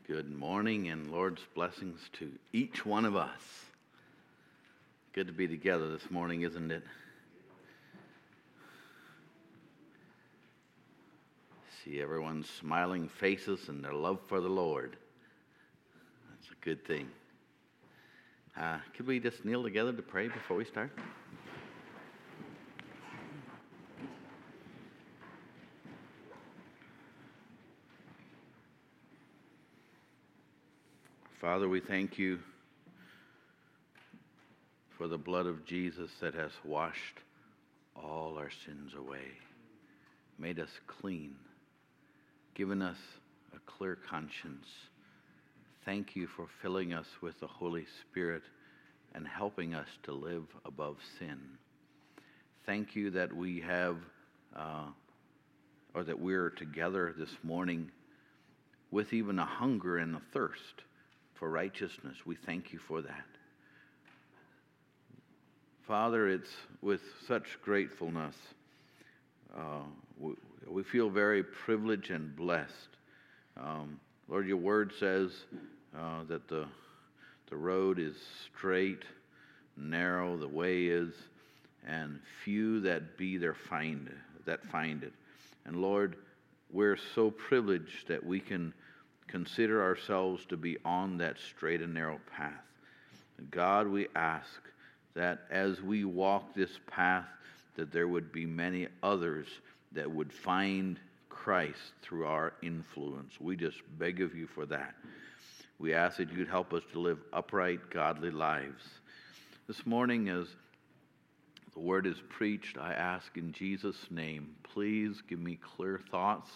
Good morning and Lord's blessings to each one of us. Good to be together this morning, isn't it? See everyone's smiling faces and their love for the Lord. That's a good thing. Could we just kneel together to pray before we start? Father, we thank you for the blood of Jesus that has washed all our sins away, made us clean, given us a clear conscience. Thank you for filling us with the Holy Spirit and helping us to live above sin. Thank you that we have, that we're together this morning with even a hunger and a thirst for righteousness. We thank you for that. Father, it's with such gratefulness. We feel very privileged and blessed. Lord, your word says that the road is straight, narrow, the way is, and few that be there find it. And Lord, we're so privileged that we can consider ourselves to be on that straight and narrow path. And God, we ask that as we walk this path, that there would be many others that would find Christ through our influence. We just beg of you for that. We ask that you'd help us to live upright, godly lives. This morning, as the word is preached, I ask in Jesus' name, please give me clear thoughts.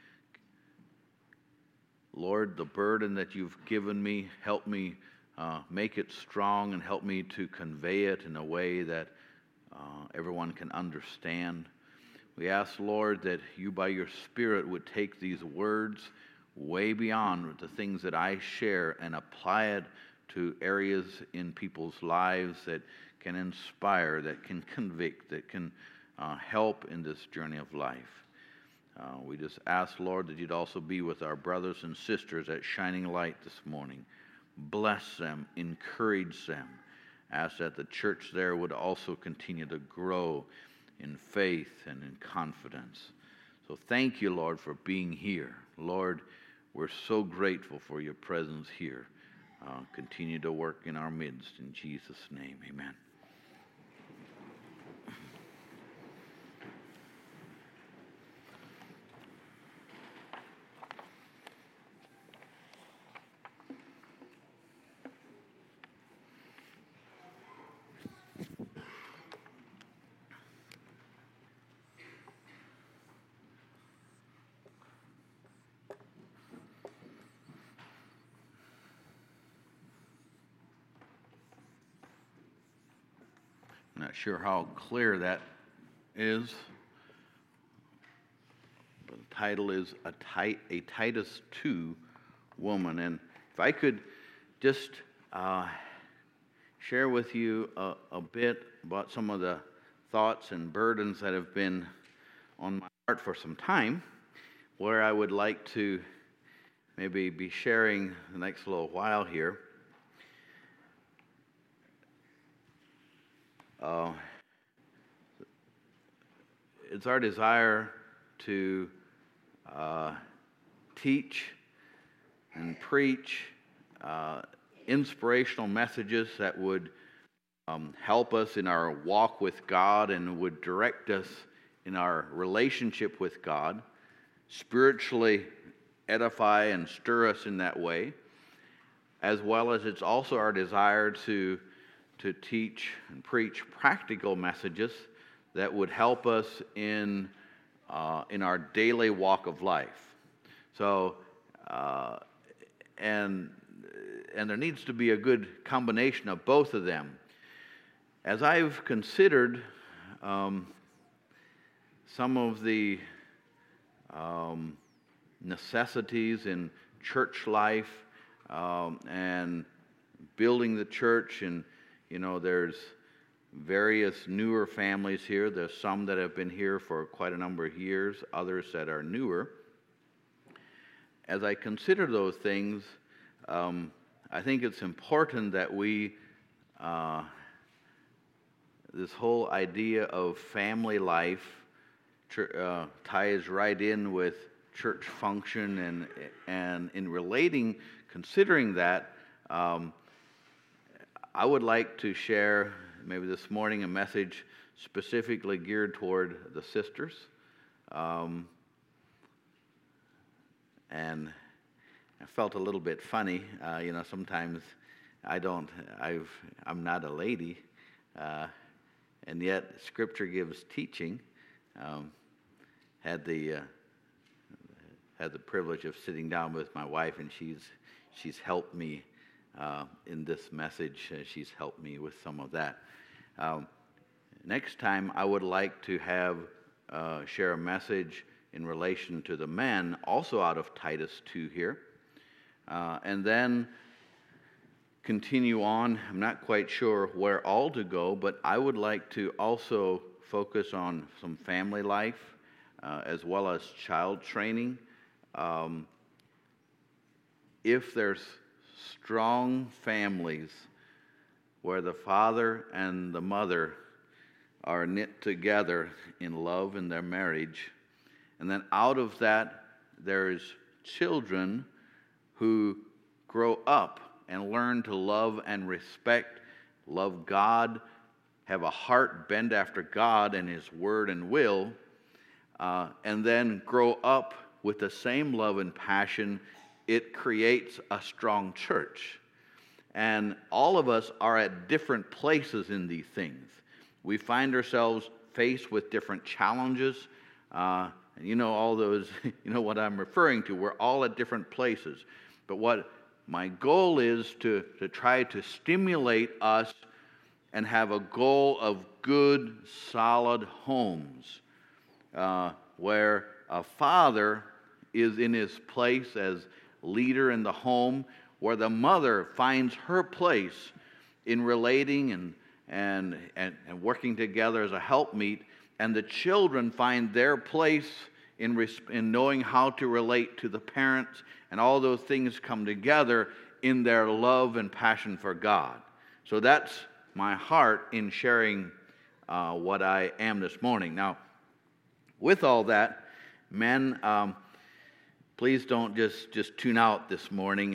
Lord, the burden that you've given me, help me make it strong and help me to convey it in a way that everyone can understand. We ask, Lord, that you by your Spirit would take these words way beyond the things that I share and apply it to areas in people's lives that can inspire, that can convict, that can help in this journey of life. We just ask, Lord, that you'd also be with our brothers and sisters at Shining Light this morning. Bless them, encourage them. Ask that the church there would also continue to grow in faith and in confidence. So thank you, Lord, for being here. Lord, we're so grateful for your presence here. Continue to work in our midst. In Jesus' name, amen. Not sure how clear that is, but the title is a Titus 2 woman. And if I could just share with you a bit about some of the thoughts and burdens that have been on my heart for some time, where I would like to maybe be sharing the next little while here. It's our desire to teach and preach inspirational messages that would help us in our walk with God and would direct us in our relationship with God, spiritually edify and stir us in that way, as well as it's also our desire to teach and preach practical messages that would help us in our daily walk of life. So, and there needs to be a good combination of both of them. As I've considered some of the necessities in church life and building the church, and there's various newer families here. There's some that have been here for quite a number of years, others that are newer. As I consider those things, I think it's important that we, this whole idea of family life ties right in with church function, and in relating, considering that, I would like to share maybe this morning a message specifically geared toward the sisters. And I felt a little bit funny. Sometimes I'm not a lady, and yet Scripture gives teaching. Had the privilege of sitting down with my wife, and she's helped me in this message. She's helped me with some of that. Next time, I would like to share a message in relation to the men, also out of Titus 2 here, and then continue on. I'm not quite sure where all to go, but I would like to also focus on some family life as well as child training. If there's strong families where the father and the mother are knit together in love in their marriage, and then out of that there's children who grow up and learn to love and respect, love God, have a heart bent after God and His Word and will, and then grow up with the same love and passion, it creates a strong church. And all of us are at different places in these things. We find ourselves faced with different challenges. And all those, what I'm referring to. We're all at different places. But what my goal is to try to stimulate us and have a goal of good, solid homes where a father is in his place as leader in the home, where the mother finds her place in relating and working together as a helpmeet, and the children find their place in knowing how to relate to the parents, and all those things come together in their love and passion for God. So that's my heart in sharing what I am this morning. Now, with all that, men, please don't just tune out this morning,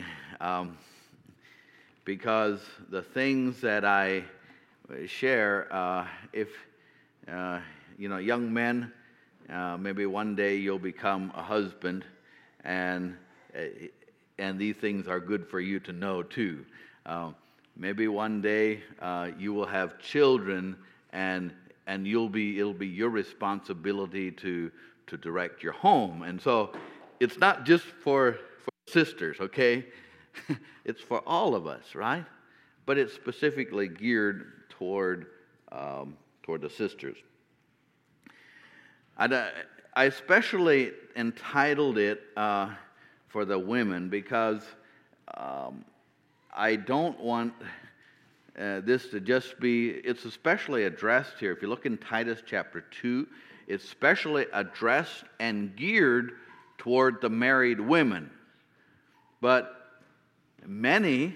because the things that I share, if young men, maybe one day you'll become a husband, and these things are good for you to know too. Maybe one day you will have children, and it'll be your responsibility to direct your home. And so it's not just for sisters, okay? It's for all of us, right? But it's specifically geared toward the sisters. I especially entitled it for the women because I don't want this to just be, it's especially addressed here. If you look in Titus chapter 2, it's specially addressed and geared toward the married women. But many,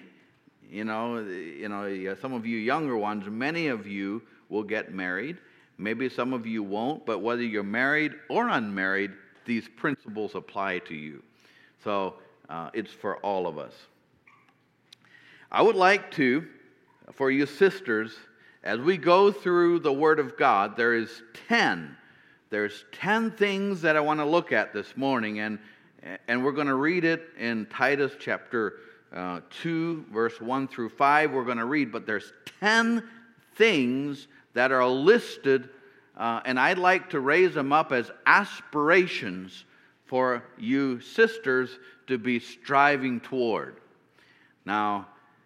some of you younger ones, many of you will get married. Maybe some of you won't, but whether you're married or unmarried, these principles apply to you. So it's for all of us. I would like to, for you sisters, as we go through the Word of God, there's 10 things that I want to look at this morning, and we're going to read it in Titus chapter 2, verse 1 through 5. We're going to read, but there's 10 things that are listed, and I'd like to raise them up as aspirations for you sisters to be striving toward. Now,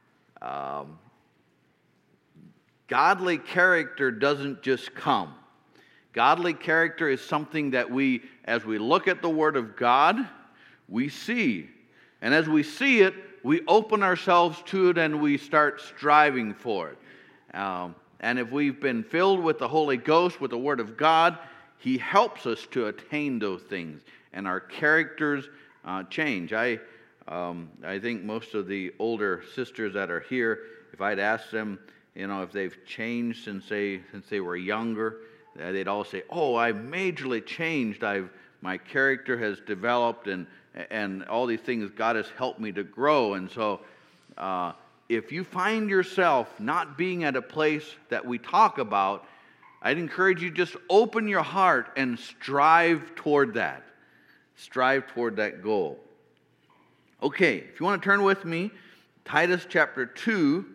godly character doesn't just come. Godly character is something that as we look at the Word of God, we see. And as we see it, we open ourselves to it and we start striving for it. And if we've been filled with the Holy Ghost, with the Word of God, He helps us to attain those things. And our characters change. I think most of the older sisters that are here, if I'd ask them, if they've changed since they were younger, they'd all say, "Oh, I've majorly changed. My character has developed, and all these things, God has helped me to grow." And so, if you find yourself not being at a place that we talk about, I'd encourage you just open your heart and strive toward that. Strive toward that goal. Okay, if you want to turn with me, Titus chapter 2.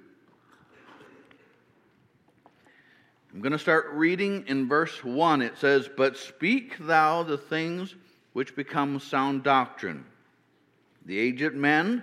I'm going to start reading in verse 1. It says, "But speak thou the things which become sound doctrine. The aged men,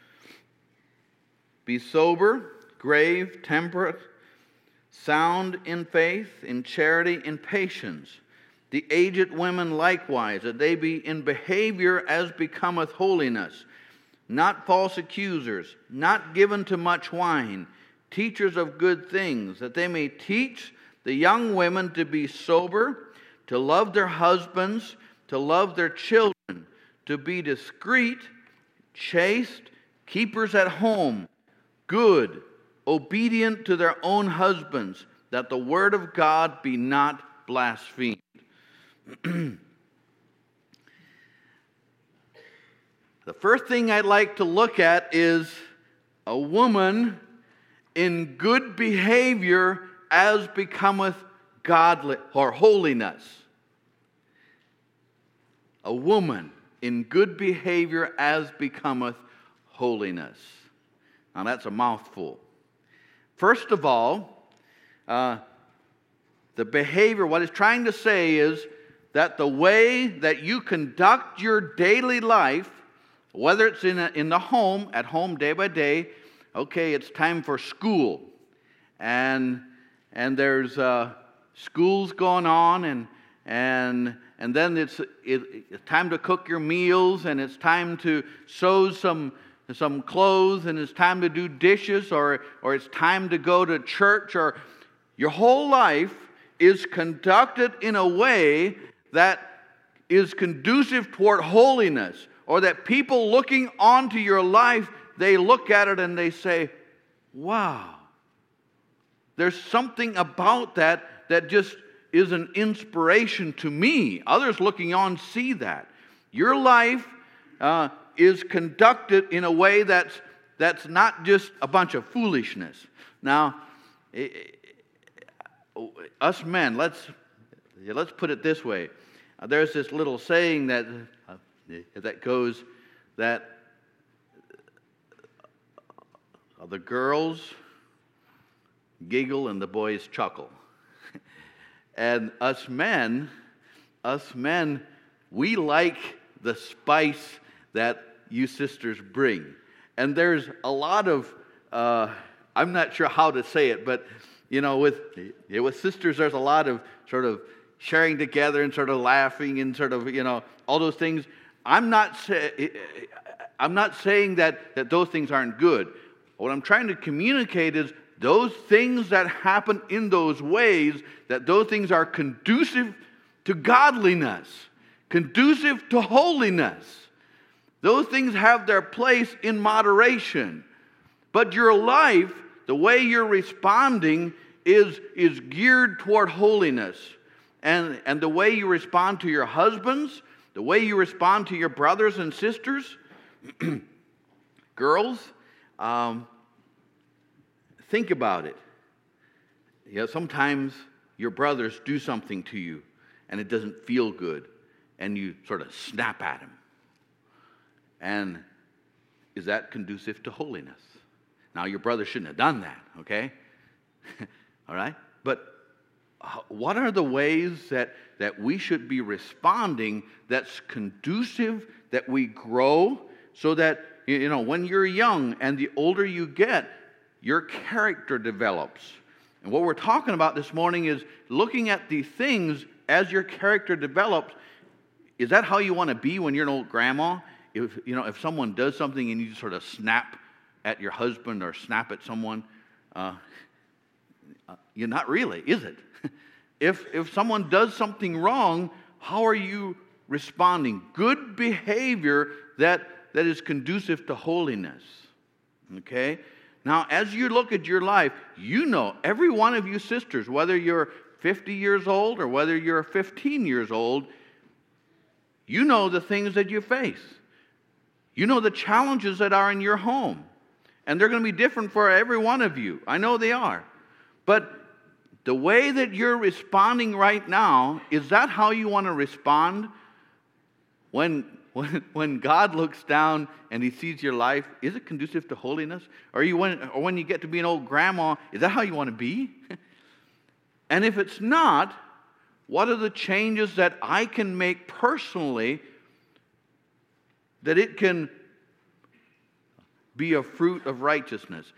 be sober, grave, temperate, sound in faith, in charity, in patience. The aged women likewise, that they be in behavior as becometh holiness, not false accusers, not given to much wine, teachers of good things, that they may teach the young women to be sober, to love their husbands, to love their children, to be discreet, chaste, keepers at home, good, obedient to their own husbands, that the word of God be not blasphemed." The first thing I'd like to look at is a woman in good behavior as becometh godly or holiness. A woman in good behavior as becometh holiness. Now that's a mouthful. First of all, the behavior, what it's trying to say is that the way that you conduct your daily life, whether it's in the home, at home day by day, okay, it's time for school, and there's schools going on, and then it's time to cook your meals, and it's time to sew some clothes, and it's time to do dishes, or it's time to go to church, or your whole life is conducted in a way that is conducive toward holiness, or that people looking onto your life, they look at it and they say, "Wow, there's something about that just is an inspiration to me." Others looking on see that. Your life is conducted in a way that's not just a bunch of foolishness. Now, us men, let's put it this way. There's this little saying that goes that the girls giggle and the boys chuckle. And us men, we like the spice that you sisters bring. And there's a lot of, I'm not sure how to say it, but with sisters, there's a lot of sort of sharing together and sort of laughing and sort of, all those things. I'm not saying that those things aren't good. What I'm trying to communicate is those things that happen in those ways, that those things are conducive to godliness, conducive to holiness. Those things have their place in moderation. But your life, the way you're responding, is geared toward holiness. And the way you respond to your husbands, the way you respond to your brothers and sisters, girls, think about it. Sometimes your brothers do something to you and it doesn't feel good, and you sort of snap at them. And is that conducive to holiness? Now, your brother shouldn't have done that, okay? All right? But what are the ways that we should be responding that's conducive, that we grow, so that, when you're young and the older you get, your character develops. And what we're talking about this morning is looking at these things as your character develops. Is that how you want to be when you're an old grandma? If someone does something and you sort of snap at your husband or snap at someone, you're not really, is it? If someone does something wrong, how are you responding. Good behavior that is conducive to holiness. Okay? Now, as you look at your life, you know, every one of you sisters, whether you're 50 years old or whether you're 15 years old, you know the things that you face. You know the challenges that are in your home. And they're going to be different for every one of you. I know they are. But the way that you're responding right now, is that how you want to respond when God looks down and He sees your life? Is it conducive to holiness? Or when you get to be an old grandma, is that how you want to be? And if it's not, what are the changes that I can make personally that it can be a fruit of righteousness?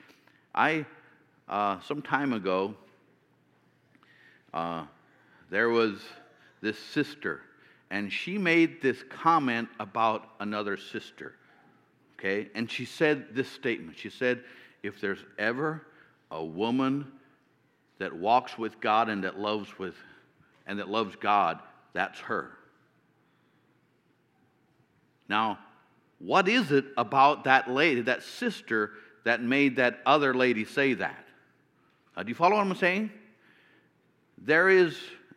Some time ago, there was this sister, and she made this comment about another sister. Okay? And she said this statement. She said, if there's ever a woman that walks with God and that loves God, that's her. Now, what is it about that lady, that sister, that made that other lady say that? Do you follow what I'm saying? There was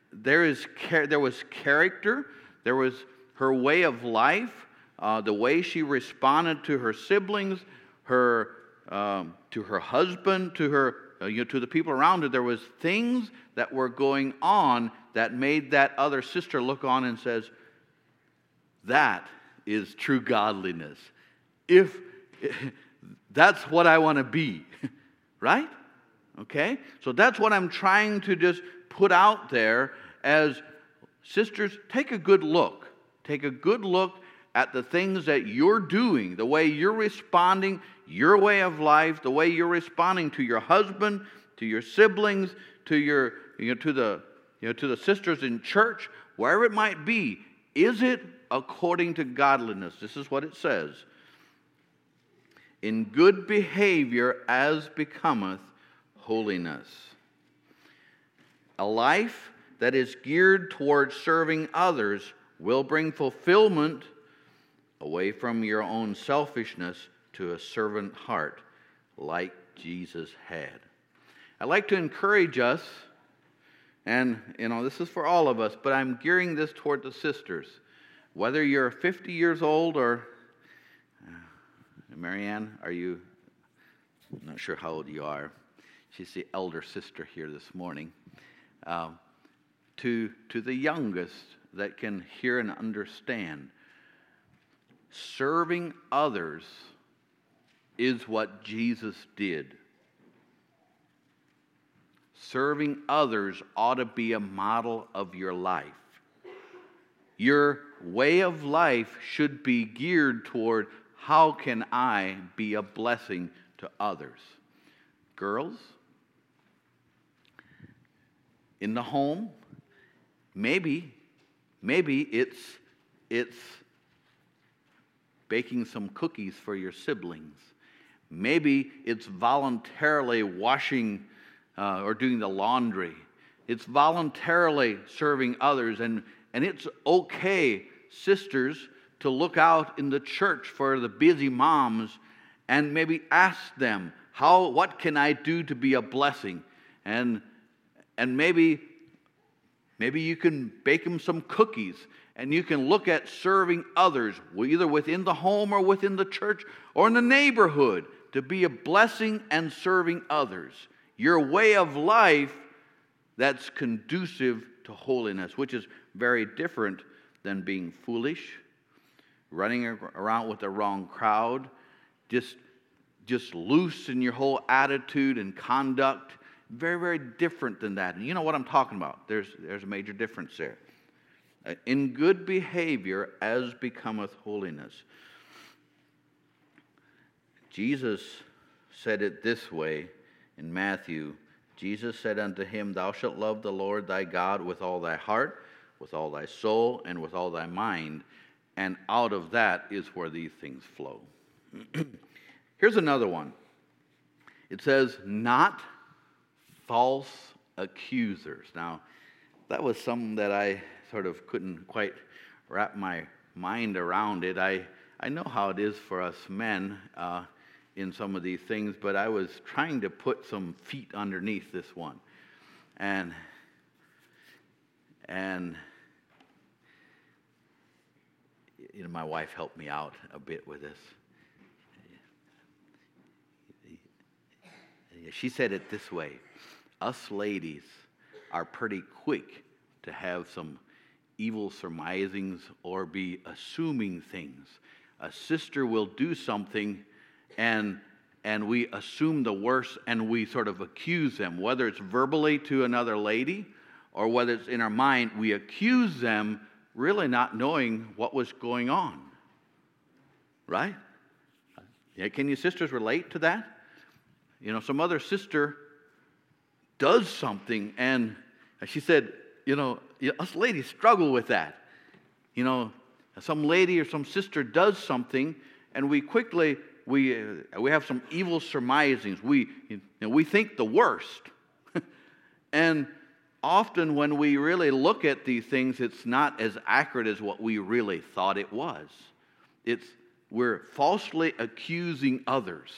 character. There was her way of life, the way she responded to her siblings, to her husband, to the people around her. There was things that were going on that made that other sister look on and says, that is true godliness. If that's what I want to be, right? Okay? So that's what I'm trying to just put out there as sisters. Take a good look. Take a good look at the things that you're doing, the way you're responding, your way of life, the way you're responding to your husband, to your siblings, to the sisters in church, wherever it might be. Is it according to godliness? This is what it says. In good behavior as becometh holiness. A life that is geared towards serving others will bring fulfillment away from your own selfishness to a servant heart like Jesus had. I'd like to encourage us, and this is for all of us, but I'm gearing this toward the sisters. Whether you're 50 years old or, Marianne, I'm not sure how old you are. She's the elder sister here this morning. To the youngest that can hear and understand, serving others is what Jesus did. Serving others ought to be a model of your life. Your way of life should be geared toward, how can I be a blessing to others? Girls, in the home, maybe it's baking some cookies for your siblings. Maybe it's voluntarily washing or doing the laundry. It's voluntarily serving others. And it's okay, sisters, to look out in the church for the busy moms and maybe ask them, what can I do to be a blessing? And maybe you can bake them some cookies, and you can look at serving others, either within the home or within the church or in the neighborhood, to be a blessing and serving others. Your way of life that's conducive to holiness, which is very different than being foolish, running around with the wrong crowd, just loose in your whole attitude and conduct. Very, very different than that. And you know what I'm talking about. There's a major difference there. In good behavior as becometh holiness. Jesus said it this way in Matthew. Jesus said unto him, Thou shalt love the Lord thy God with all thy heart, with all thy soul, and with all thy mind. And out of that is where these things flow. Here's another one. It says, not false accusers. Now, that was something that I sort of couldn't quite wrap my mind around it. I know how it is for us men in some of these things, but I was trying to put some feet underneath this one. And you know, my wife helped me out a bit with this. She said it this way: us ladies are pretty quick to have some evil surmisings or be assuming things. A sister will do something and we assume the worst and we sort of accuse them, whether it's verbally to another lady or whether it's in our mind. We accuse them really not knowing what was going on. Right? Yeah, can you sisters relate to that? You know, some other sister does something and she said, you know, us ladies struggle with that. You know, some lady or some sister does something and we quickly we have some evil surmisings. We think the worst. And often when we really look at these things, it's not as accurate as what we really thought it was. We're falsely accusing others.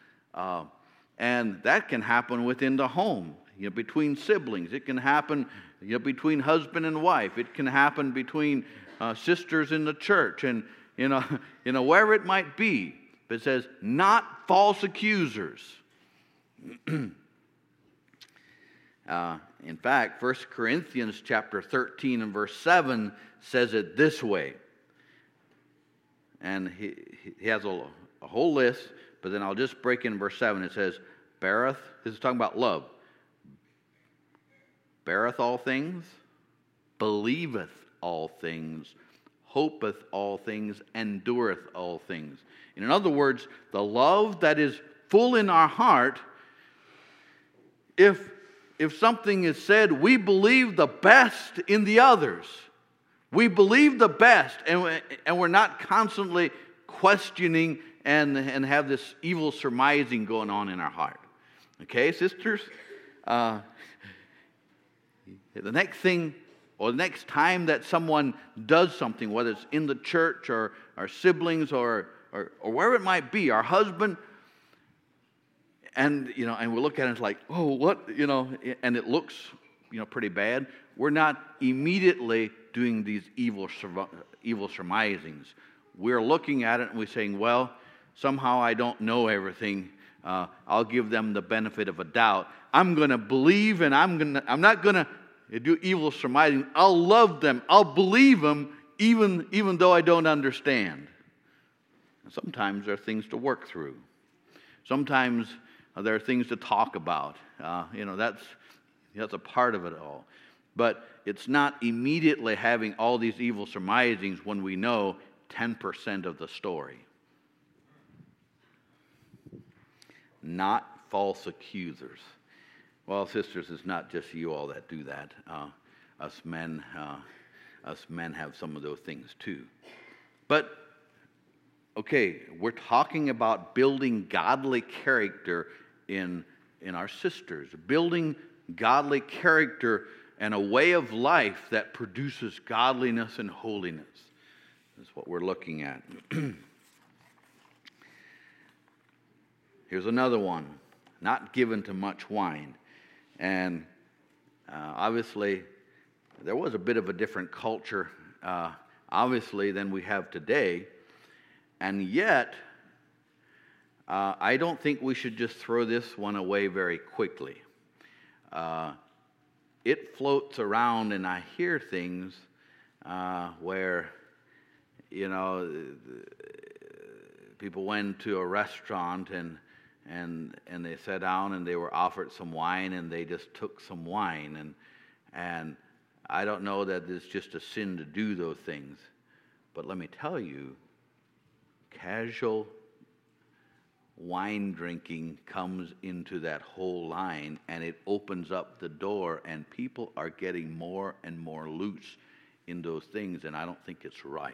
And that can happen within the home, between siblings. It can happen between husband and wife. It can happen between sisters in the church, and wherever it might be. But it says, not false accusers. In fact, 1 Corinthians chapter 13 and verse 7 says it this way. And he has a whole list, but then I'll just break in verse 7. It says, beareth, this is talking about love, beareth all things, believeth all things, hopeth all things, endureth all things. In other words, the love that is full in our heart, if something is said, we believe the best in the others. We believe the best, and we're not constantly questioning and have this evil surmising going on in our heart. Okay, sisters? The next thing, or the next time that someone does something, whether it's in the church or our siblings or wherever it might be, our husband, and we look at it, it's like, oh, what, and it looks, pretty bad. We're not immediately doing these evil surmisings. We're looking at it and we're saying, well, somehow I don't know everything. I'll give them the benefit of a doubt. I'm going to believe, and I'm not going to do evil surmising. I'll love them. I'll believe them, even though I don't understand. And sometimes there are things to work through. Sometimes there are things to talk about. That's a part of it all. But it's not immediately having all these evil surmisings when we know 10% of the story. Not false accusers. Well, sisters, it's not just you all that do that. Us men have some of those things too. But okay, we're talking about building godly character in our sisters, building godly character and a way of life that produces godliness and holiness. That's what we're looking at. Here's another one. Not given to much wine. And obviously, there was a bit of a different culture, obviously, than we have today. And yet, I don't think we should just throw this one away very quickly. It floats around, and I hear things where, people went to a restaurant and they sat down and they were offered some wine and they just took some wine. And I don't know that it's just a sin to do those things. But let me tell you, casual wine drinking comes into that whole line, and it opens up the door, and people are getting more and more loose in those things, and I don't think it's right.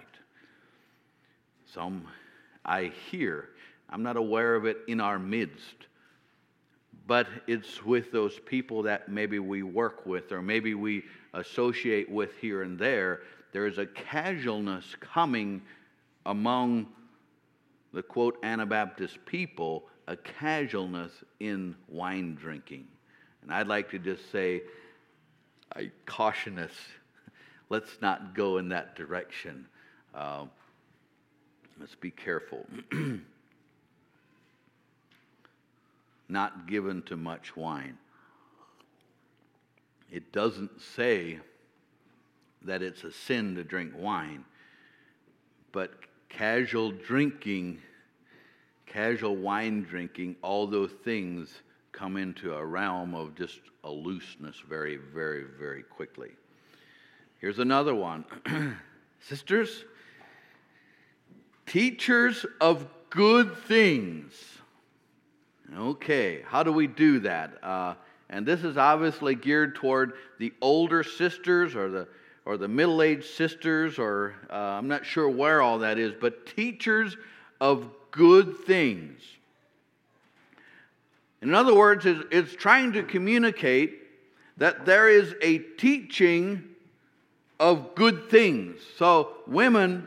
Some I hear, I'm not aware of it in our midst, but it's with those people that maybe we work with or maybe we associate with here and there, there is a casualness coming among the, quote, Anabaptist people, a casualness in wine drinking. And I'd like to just say, I caution us, let's not go in that direction. Let's be careful. Not given to much wine. It doesn't say that it's a sin to drink wine, but casual drinking, casual wine drinking, all those things come into a realm of just a looseness very, very, very quickly. Here's another one. Sisters, teachers of good things. Okay, how do we do that? And this is obviously geared toward the older sisters or the middle-aged sisters, or I'm not sure where all that is, but teachers of good things. In other words, it's trying to communicate that there is a teaching of good things. So women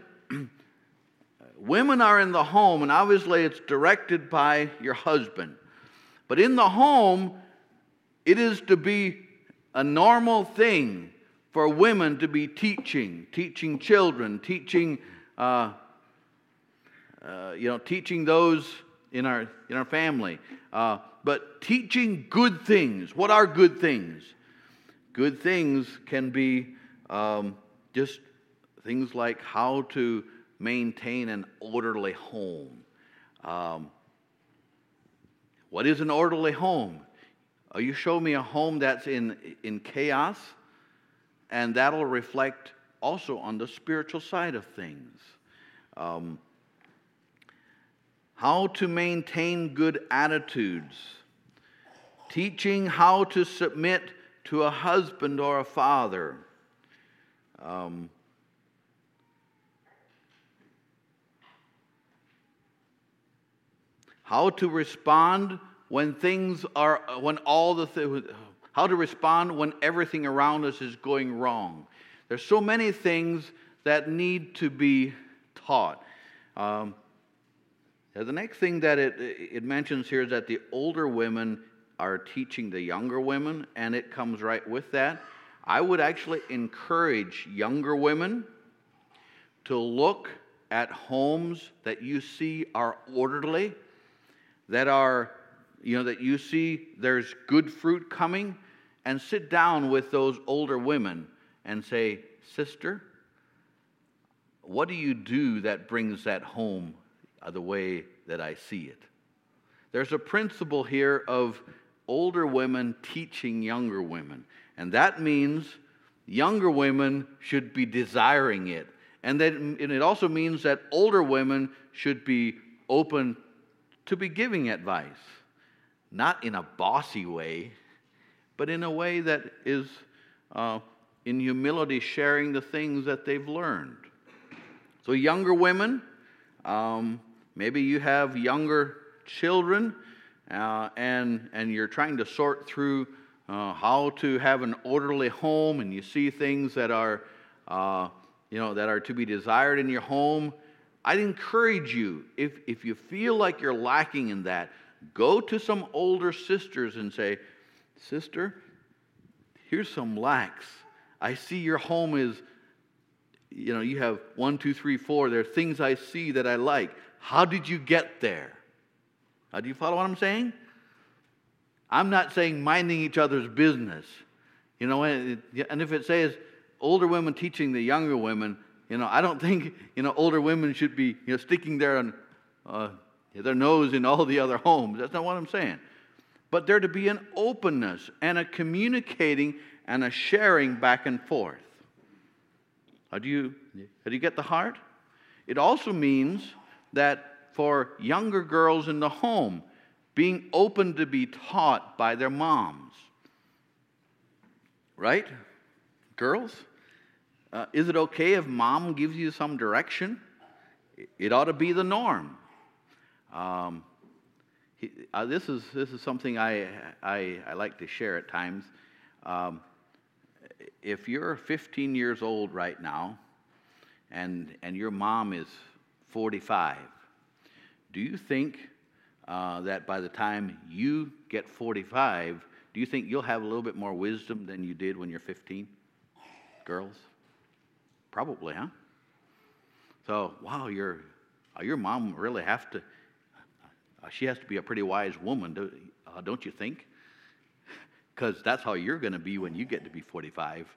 are in the home, and obviously it's directed by your husband. But in the home, it is to be a normal thing for women to be teaching children, teaching those in our family, but teaching good things. What are good things? Good things can be just things like how to maintain an orderly home. What is an orderly home? You show me a home that's in chaos, and that'll reflect also on the spiritual side of things. How to maintain good attitudes. Teaching how to submit to a husband or a father. How to respond when how to respond when everything around us is going wrong. There's so many things that need to be taught. The next thing that it mentions here is that the older women are teaching the younger women, and it comes right with that. I would actually encourage younger women to look at homes that you see are orderly, that you see there's good fruit coming, and sit down with those older women and say, sister, what do you do that brings that home the way that I see it? There's a principle here of older women teaching younger women, and that means younger women should be desiring it. And it also means that older women should be open to be giving advice. Not in a bossy way, but in a way that is in humility sharing the things that they've learned. So younger women, maybe you have younger children and you're trying to sort through how to have an orderly home, and you see things that are to be desired in your home. I'd encourage you, if you feel like you're lacking in that, go to some older sisters and say, sister, here's some lacks. I see your home is, you have 1, 2, 3, 4. There are things I see that I like. How did you get there? Do you follow what I'm saying? I'm not saying minding each other's business. And if it says older women teaching the younger women, I don't think, older women should be, sticking their nose in all the other homes. That's not what I'm saying. But there to be an openness and a communicating and a sharing back and forth. Do you get the heart? It also means that for younger girls in the home, being open to be taught by their moms. Right? Girls? Is it okay if mom gives you some direction? It ought to be the norm. This is something I like to share at times. If you're 15 years old right now and your mom is 45, do you think that by the time you get 45, do you think you'll have a little bit more wisdom than you did when you're 15? Girls? Probably, huh? So, wow, your mom really she has to be a pretty wise woman, don't you think? Because that's how you're going to be when you get to be 45.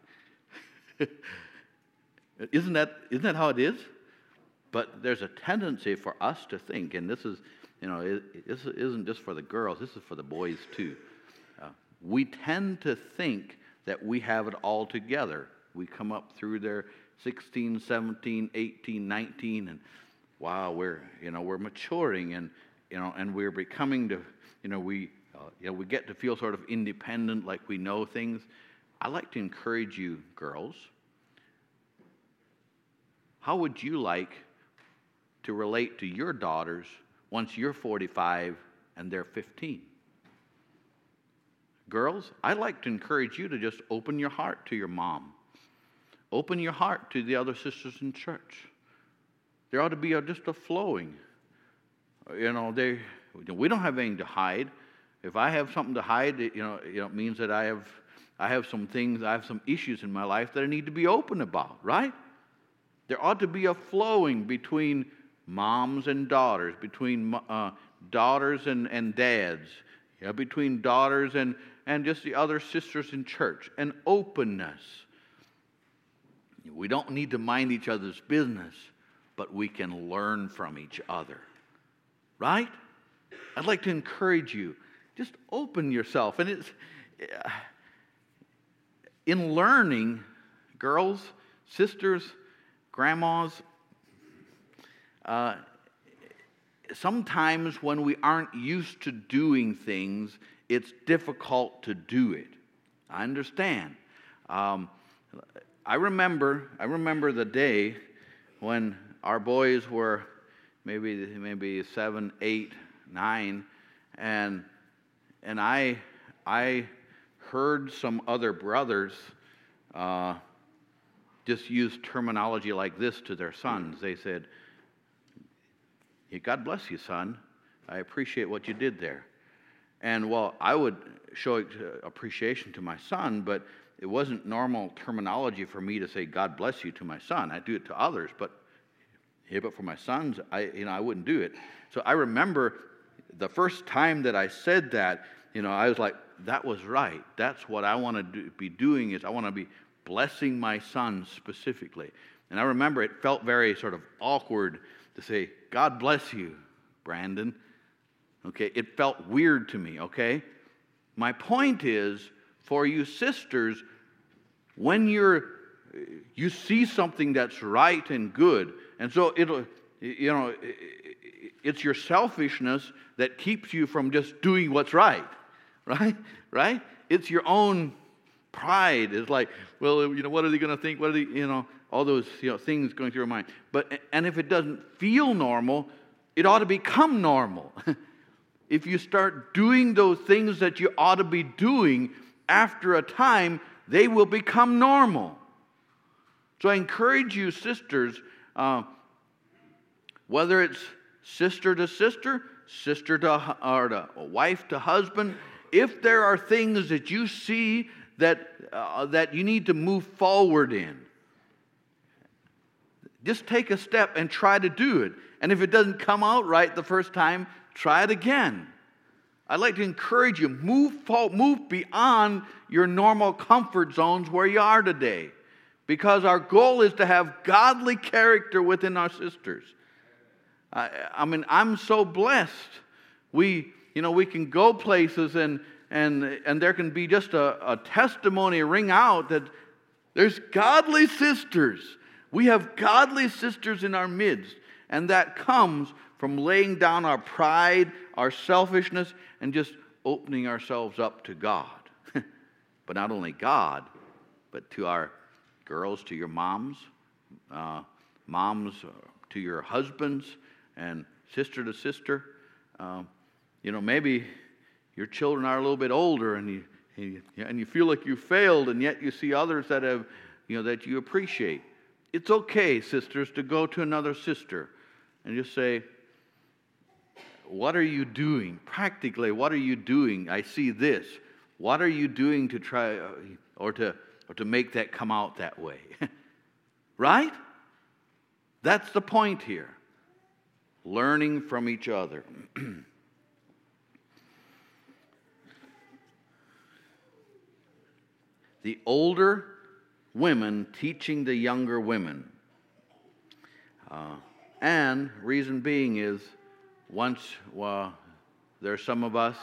Isn't that how it is? But there's a tendency for us to think, and this is, this isn't just for the girls, this is for the boys too. We tend to think that we have it all together. We come up through their 16, 17, 18, 19, and wow, we're maturing, and we're becoming to, we get to feel sort of independent, like we know things. I'd like to encourage you, girls. How would you like to relate to your daughters once you're 45 and they're 15? Girls, I'd like to encourage you to just open your heart to your mom. Open your heart to the other sisters in church. There ought to be just a flowing. We don't have anything to hide. If I have something to hide, it means that I have some things, I have some issues in my life that I need to be open about, right? There ought to be a flowing between moms and daughters, between daughters and dads, between daughters and just the other sisters in church, an openness. We don't need to mind each other's business, but we can learn from each other, right? I'd like to encourage you, just open yourself. And it's in learning, girls, sisters, grandmas, sometimes when we aren't used to doing things, it's difficult to do it. I understand. I remember the day when our boys were maybe 7, 8, 9, and I heard some other brothers just use terminology like this to their sons. They said, "God bless you, son. I appreciate what you did there." And well, I would show appreciation to my son, but it wasn't normal terminology for me to say "God bless you" to my son. I do it to others, but for my sons, I wouldn't do it. So I remember the first time that I said that, I was like, that was right. That's what I want to be doing. Is I want to be blessing my son specifically. And I remember it felt very sort of awkward to say, "God bless you, Brandon." Okay, it felt weird to me, okay? My point is, for you sisters, when you see something that's right and good, and so it's your selfishness that keeps you from just doing what's right? Right? It's your own pride. It's like, well, what are they going to think? What are they, all those things going through your mind. And if it doesn't feel normal, it ought to become normal. If you start doing those things that you ought to be doing, after a time, they will become normal. So I encourage you, sisters, whether it's sister to sister, or wife to husband, if there are things that you see that you need to move forward in, just take a step and try to do it. And if it doesn't come out right the first time, try it again. I'd like to encourage you, move beyond your normal comfort zones where you are today. Because our goal is to have godly character within our sisters. I'm so blessed. We can go places and there can be just a testimony ring out that there's godly sisters. We have godly sisters in our midst. And that comes from laying down our pride, our selfishness, and just opening ourselves up to God. But not only God, but to our girls, to your moms, moms to your husbands, and sister to sister. Maybe your children are a little bit older, and you feel like you failed, and yet you see others that have, that you appreciate. It's okay, sisters, to go to another sister and just say, what are you doing? Practically, what are you doing? I see this. What are you doing to try or to make that come out that way? Right? That's the point here. Learning from each other. The older women teaching the younger women. And reason being is, once there's some of us,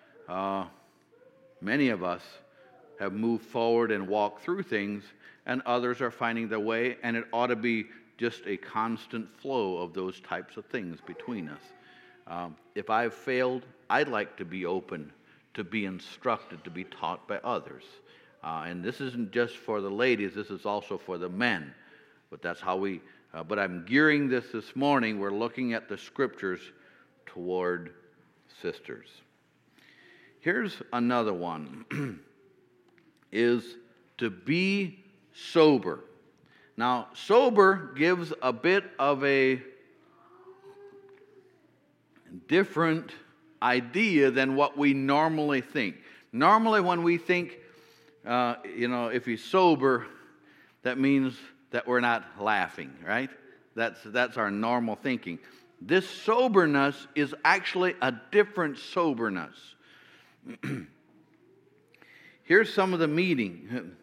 many of us have moved forward and walked through things, and others are finding their way, and it ought to be just a constant flow of those types of things between us. If I've failed, I'd like to be open to be instructed, to be taught by others. And this isn't just for the ladies, this is also for the men. But that's how but I'm gearing this morning, we're looking at the scriptures toward sisters. Here's another one, is to be sober. Now, sober gives a bit of a different idea than what we normally think. Normally when we think, if he's sober, that means that we're not laughing, right? That's our normal thinking. This soberness is actually a different soberness. Here's some of the meaning.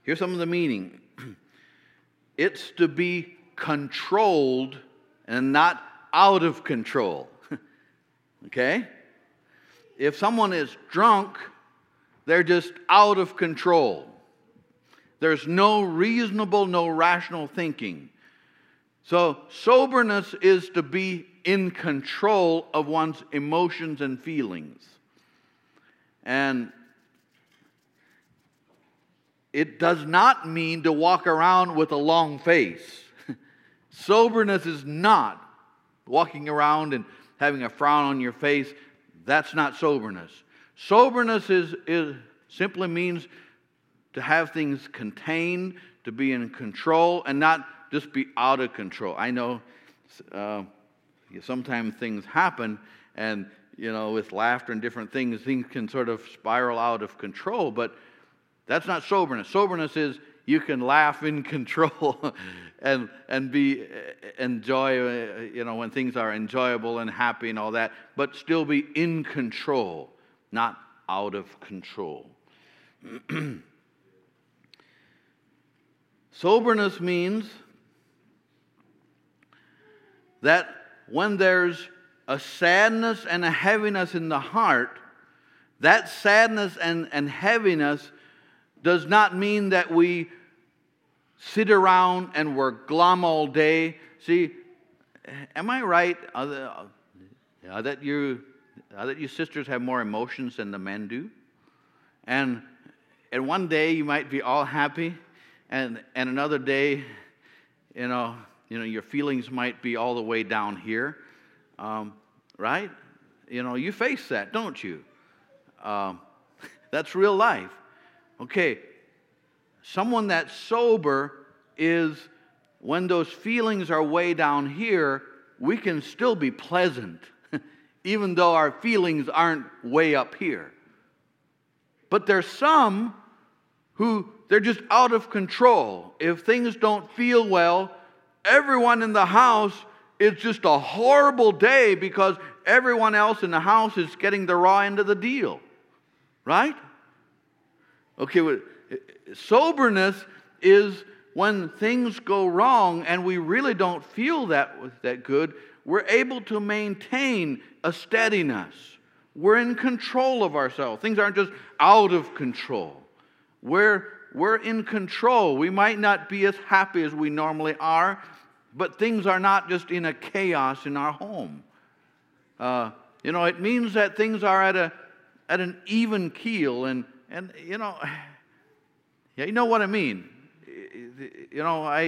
It's to be controlled and not out of control. Okay? If someone is drunk, they're just out of control. There's no reasonable, no rational thinking. So soberness is to be in control of one's emotions and feelings. And it does not mean to walk around with a long face. Soberness is not walking around and having a frown on your face. That's not soberness. Soberness is simply means to have things contained, to be in control, and not just be out of control. I know sometimes things happen, and with laughter and different things can sort of spiral out of control, but that's not soberness. Soberness is you can laugh in control and enjoy, when things are enjoyable and happy and all that, but still be in control, not out of control. Soberness means that when there's a sadness and a heaviness in the heart, that sadness and heaviness does not mean that we sit around and we're glum all day. See, am I right that you sisters have more emotions than the men do? And one day you might be all happy, and another day, your feelings might be all the way down here, right? You face that, don't you? That's real life. Okay, someone that's sober is when those feelings are way down here, we can still be pleasant, even though our feelings aren't way up here. But there's some who they're just out of control. If things don't feel well, everyone in the house, it's just a horrible day because everyone else in the house is getting the raw end of the deal. Right? Okay, soberness is when things go wrong and we really don't feel that good, we're able to maintain a steadiness. We're in control of ourselves. Things aren't just out of control. We're in control. We might not be as happy as we normally are, but things are not just in a chaos in our home. It means that things are at an even keel, and you know what I mean. Do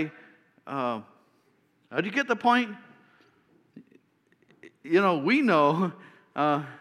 you get the point? We know.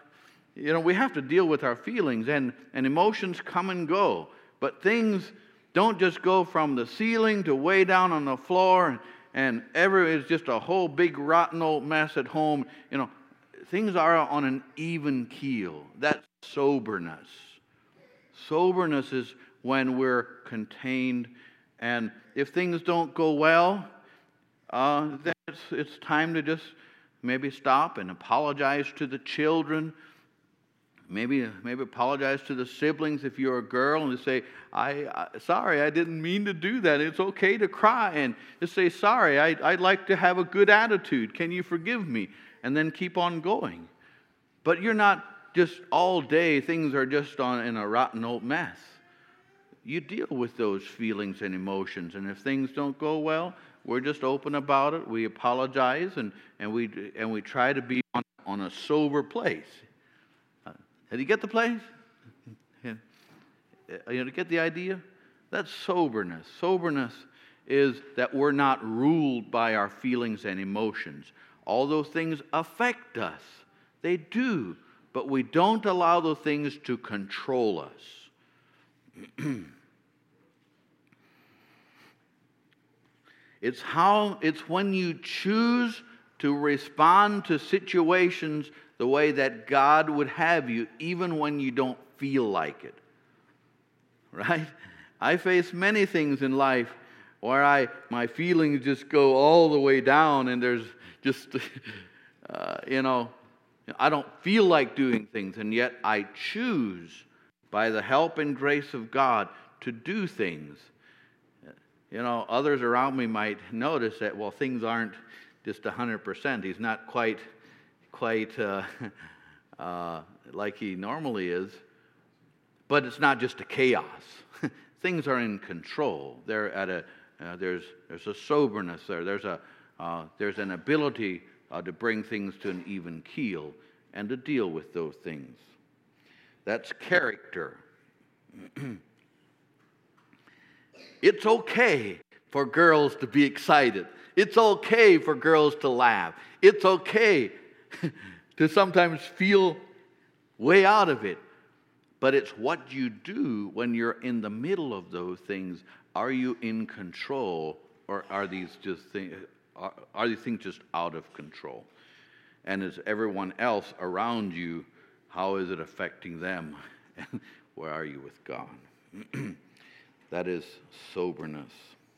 We have to deal with our feelings, and emotions come and go. But things Don't just go from the ceiling to way down on the floor and it's just a whole big rotten old mess at home. Things are on an even keel. That's soberness. Soberness is when we're contained, and if things don't go well, then it's time to just maybe stop and apologize to the children. Maybe apologize to the siblings if you're a girl, and say, sorry, I didn't mean to do that. It's okay to cry, and just say, sorry, I'd like to have a good attitude. Can you forgive me? And then keep on going. But you're not just all day, things are just in a rotten old mess. You deal with those feelings and emotions, and if things don't go well, we're just open about it. We apologize, and we try to be on a sober place. Did you get the place? Get the idea? That's soberness. Soberness is that we're not ruled by our feelings and emotions. All those things affect us. They do. But we don't allow those things to control us. It's when you choose to respond to situations the way that God would have you, even when you don't feel like it. Right? I face many things in life where my feelings just go all the way down, and there's just, I don't feel like doing things, and yet I choose, by the help and grace of God, to do things. Others around me might notice that, well, things aren't just 100%. He's not quite like he normally is. But it's not just a chaos. Things are in control. They're at there's a soberness there. There's an ability to bring things to an even keel and to deal with those things. That's character. It's okay for girls to be excited. It's okay for girls to laugh. It's okay to sometimes feel way out of it. But it's what you do when you're in the middle of those things. Are you in control, or are these things just out of control? And is everyone else around you, how is it affecting them? And where are you with God? That is soberness.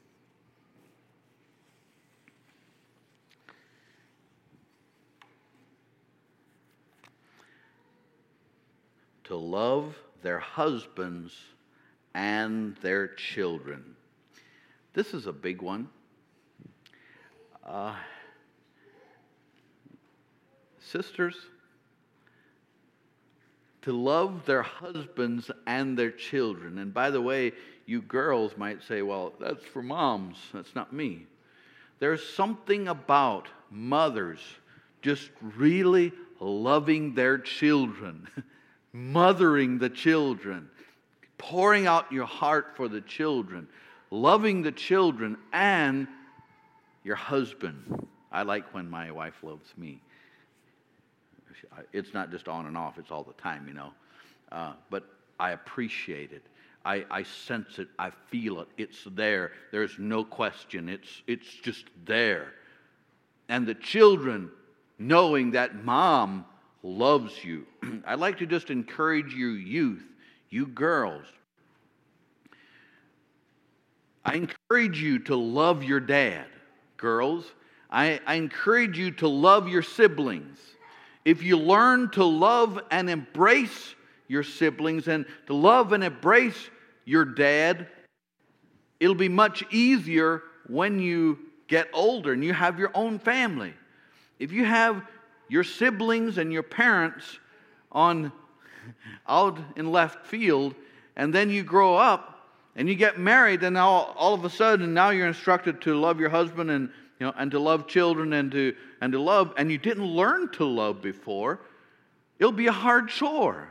To love their husbands and their children. This is a big one. Sisters, to love their husbands and their children. And by the way, you girls might say, well, that's for moms. That's not me. There's something about mothers just really loving their children. Mothering the children, pouring out your heart for the children, loving the children and your husband. I like when my wife loves me. It's not just on and off, it's all the time, But I appreciate it. I sense it. I feel it. It's there. There's no question. It's just there. And the children knowing that mom loves you. I'd like to just encourage you youth, you girls. I encourage you to love your dad, girls. I encourage you to love your siblings. If you learn to love and embrace your siblings and to love and embrace your dad, it'll be much easier when you get older and you have your own family. If you have your siblings and your parents out in left field, and then you grow up and you get married, and all of a sudden now you're instructed to love your husband and to love children and to love, and you didn't learn to love before, it'll be a hard chore.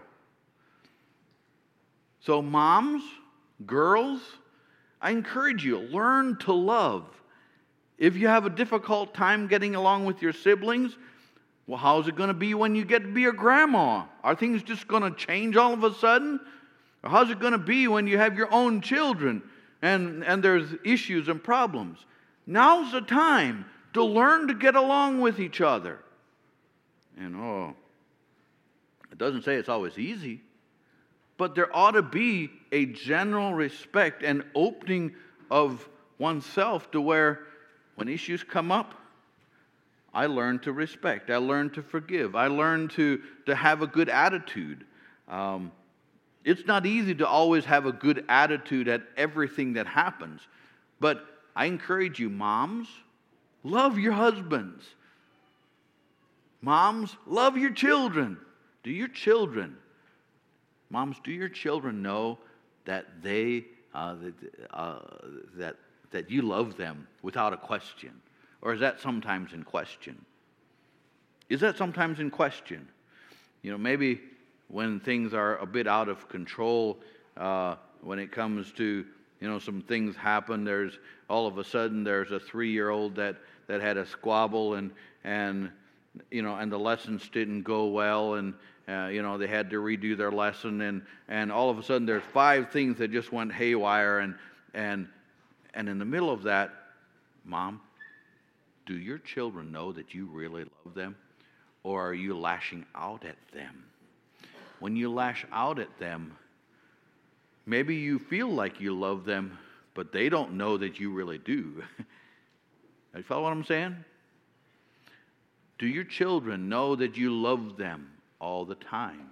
So moms, girls, I encourage you, learn to love. If you have a difficult time getting along with your siblings, well, how's it going to be when you get to be a grandma? Are things just going to change all of a sudden? Or how's it going to be when you have your own children? and there's issues and problems. Now's the time to learn to get along with each other. And it doesn't say it's always easy, but there ought to be a general respect and opening of oneself to where when issues come up, I learn to respect. I learn to forgive. I learn to have a good attitude. It's not easy to always have a good attitude at everything that happens. But I encourage you, moms, love your husbands. Moms, love your children. Moms, do your children know that they that you love them without a question? Or is that sometimes in question? Is that sometimes in question? Maybe when things are a bit out of control, when it comes to, some things happen, there's all of a sudden there's a 3-year-old that had a squabble and the lessons didn't go well, and they had to redo their lesson, and all of a sudden there's 5 things that just went haywire, and in the middle of that, Mom, do your children know that you really love them? Or are you lashing out at them? When you lash out at them, maybe you feel like you love them, but they don't know that you really do. You follow what I'm saying? Do your children know that you love them all the time?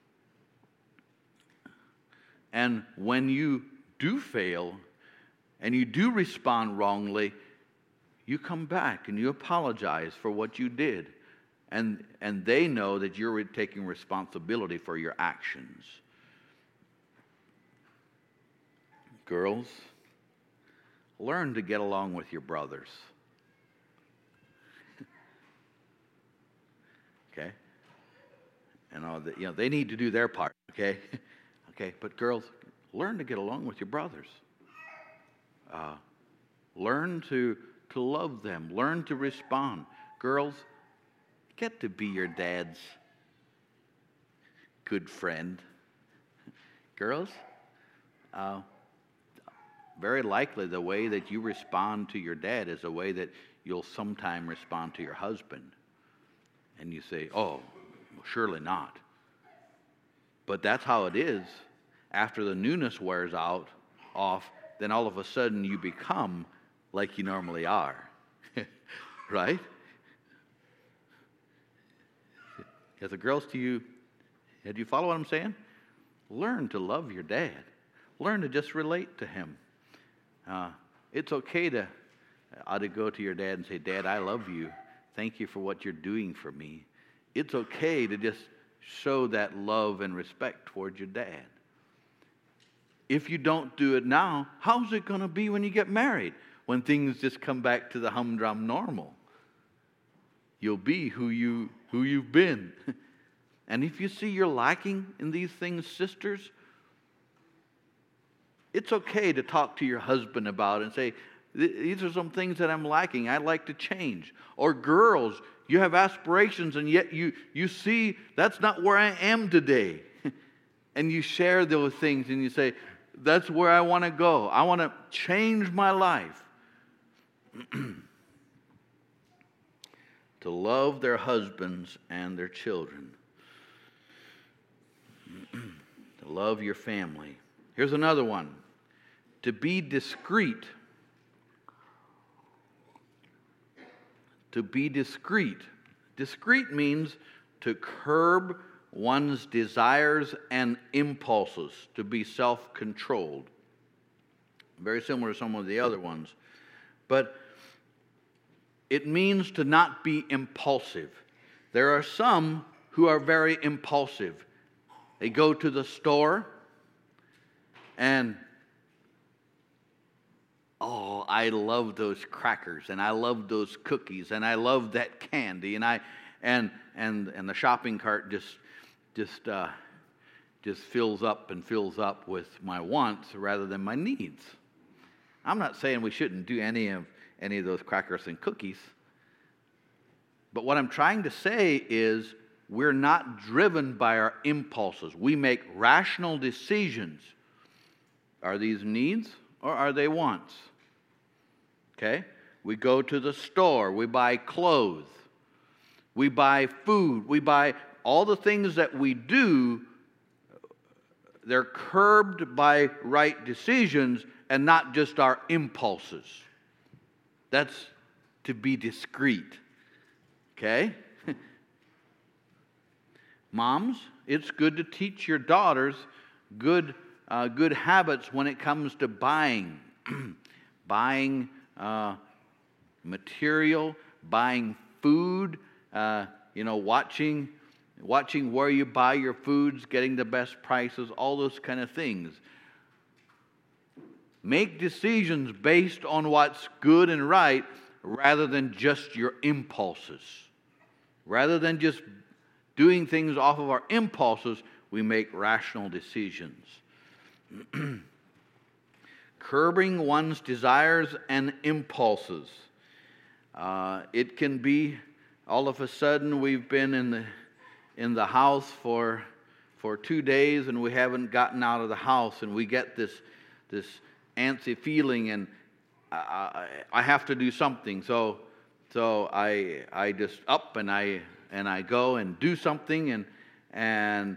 And when you do fail and you do respond wrongly, you come back and you apologize for what you did. And they know that you're taking responsibility for your actions. Girls, learn to get along with your brothers. Okay? And they need to do their part, okay? Okay, but girls, learn to get along with your brothers. Learn to love them. Learn to respond. Girls, get to be your dad's good friend. Girls, very likely the way that you respond to your dad is a way that you'll sometime respond to your husband. And you say, oh, well, surely not. But that's how it is. After the newness wears off, then all of a sudden you become like you normally are. Right? As the girls to you, do you follow what I'm saying? Learn to love your dad. Learn to just relate to him. It's okay to go to your dad and say, Dad, I love you. Thank you for what you're doing for me. It's okay to just show that love and respect towards your dad. If you don't do it now, how's it going to be when you get married? When things just come back to the humdrum normal? You'll be who you've been. And if you see you're lacking in these things, sisters, it's okay to talk to your husband about it and say, these are some things that I'm lacking. I'd like to change. Or girls, you have aspirations and yet you see that's not where I am today. And you share those things and you say, that's where I want to go. I want to change my life. To love their husbands and their children. To love your family. Here's another one. To be discreet. To be discreet. Discreet means to curb one's desires and impulses, to be self-controlled. Very similar to some of the other ones. But it means to not be impulsive. There are some who are very impulsive. They go to the store and, oh, I love those crackers and I love those cookies and I love that candy and the shopping cart just fills up and fills up with my wants rather than my needs. I'm not saying we shouldn't do any of those crackers and cookies. But what I'm trying to say is we're not driven by our impulses. We make rational decisions. Are these needs or are they wants? Okay? We go to the store. We buy clothes. We buy food. We buy all the things that we do. They're curbed by right decisions and not just our impulses. That's to be discreet. Okay? Moms, it's good to teach your daughters good habits when it comes to buying. Buying material, buying food, watching where you buy your foods, getting the best prices, all those kind of things. Make decisions based on what's good and right rather than just your impulses. Rather than just doing things off of our impulses, we make rational decisions. Curbing one's desires and impulses. It can be all of a sudden we've been in the house for 2 days and we haven't gotten out of the house, and we get this antsy feeling, and I have to do something. So I just up and I go and do something, and